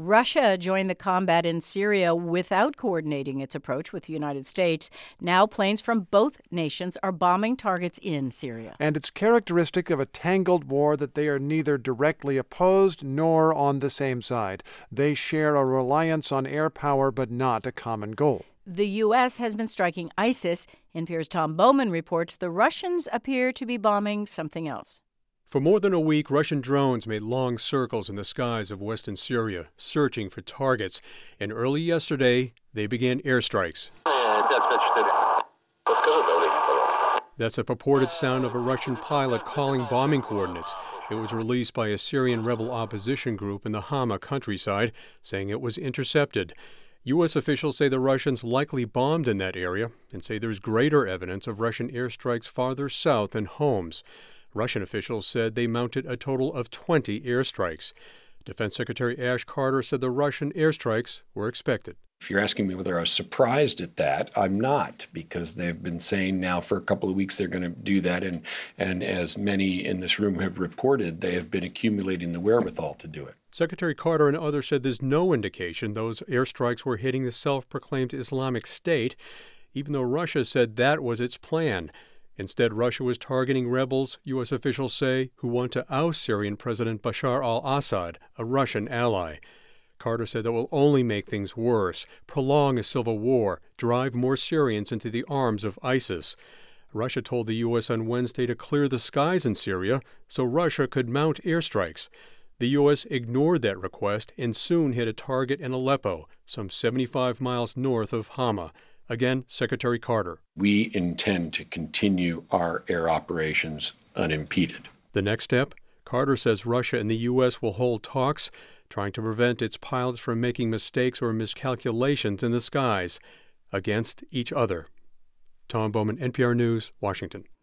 Russia joined the combat in Syria without coordinating its approach with the United States. Now planes from both nations are bombing targets in Syria. And it's characteristic of a tangled war that they are neither directly opposed nor on the same side. They share a reliance on air power, but not a common goal. The U.S. has been striking ISIS. NPR's Tom Bowman reports the Russians appear to be bombing something else. For more than a week, Russian drones made long circles in the skies of western Syria, searching for targets. And early yesterday, they began airstrikes. That's a purported sound of a Russian pilot calling bombing coordinates. It was released by a Syrian rebel opposition group in the Hama countryside, saying it was intercepted. U.S. officials say the Russians likely bombed in that area and say there's greater evidence of Russian airstrikes farther south in Homs. Russian officials said they mounted a total of 20 airstrikes. Defense Secretary Ash Carter said the Russian airstrikes were expected. If you're asking me whether I was surprised at that, I'm not, because they've been saying now for a couple of weeks they're going to do that. And as many in this room have reported, they have been accumulating the wherewithal to do it. Secretary Carter and others said there's no indication those airstrikes were hitting the self-proclaimed Islamic State, even though Russia said that was its plan. Instead, Russia was targeting rebels, U.S. officials say, who want to oust Syrian President Bashar al-Assad, a Russian ally. Carter said that will only make things worse, prolong a civil war, drive more Syrians into the arms of ISIS. Russia told the U.S. on Wednesday to clear the skies in Syria so Russia could mount airstrikes. The U.S. ignored that request and soon hit a target in Aleppo, some 75 miles north of Hama. Again, Secretary Carter. We intend to continue our air operations unimpeded. The next step? Carter says Russia and the U.S. will hold talks, trying to prevent its pilots from making mistakes or miscalculations in the skies against each other. Tom Bowman, NPR News, Washington.